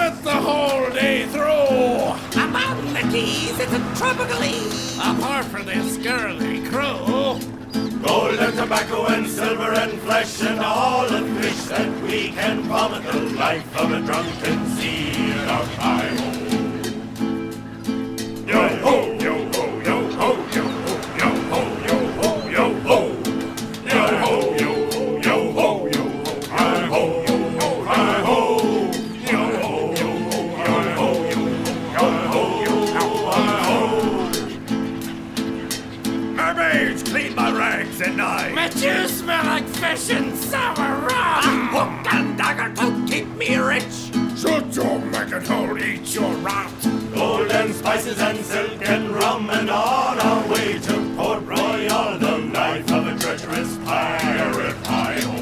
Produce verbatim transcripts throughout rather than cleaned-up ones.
set the whole day through. Among the keys, it's a tropical eve. Apart from this girly crew. Gold and tobacco and silver and flesh and all the fish that we can vomit, the life of a drunken sea of Hi-ho. Yo-ho, yo-ho, yo-ho, yo-ho, yo-ho, yo-ho, yo-ho. Yo-ho, yo-ho, yo-ho, yo-ho, hi-ho, yo-ho, hi-ho. Yo-ho, yo-ho, yo-ho, yo-ho, yo-ho, hi-ho. Mermaids, clean my rags at night. But you smell like fish and sour rum. Hook and dagger to keep me rich. Shut your maggot hole, eat your rat. Gold and spices and silk and rum, and on our way to Port Royal, the life of a treacherous pirate. Hi-ho.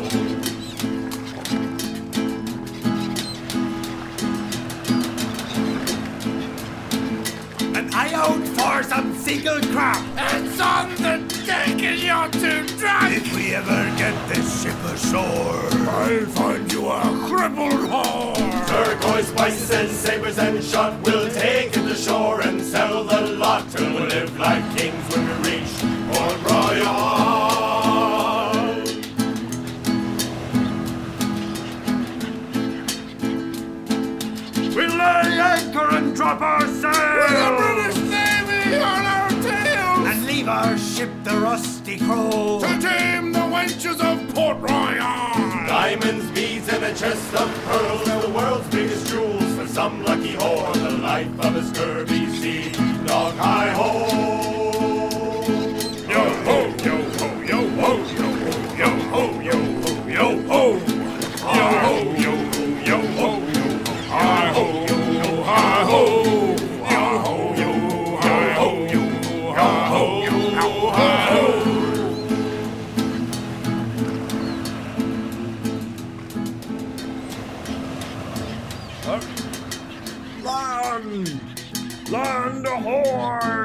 And I out for some seagull crab. It's on the deck and you're too drunk. If we ever get this ship ashore, I'll find you a crippled whore. Turquoise spices and sabers and shot, we'll take it to shore and sell the lot till we live like kings when we reach Port Royal. we'll lay anchor and drop our With the sail British Navy on our tails. and leave our ship the rusty crow. To tame the wenches of Port Royal. Diamonds, beads, and a chest of pearls are the world's biggest jewels for some lucky whore. The life of a scurvy sea dog. Hi-ho. Yo-ho, yo-ho, yo-ho, yo-ho, yo-ho, yo-ho, yo-ho. Yo-ho, yo-ho, yo-ho, yo-ho. Hi-ho, yo-ho, hi-ho. Yo-ho, yo-ho, hi-ho, yo-ho, hi-ho, yo-ho, hi-ho. Land! Land ahoy!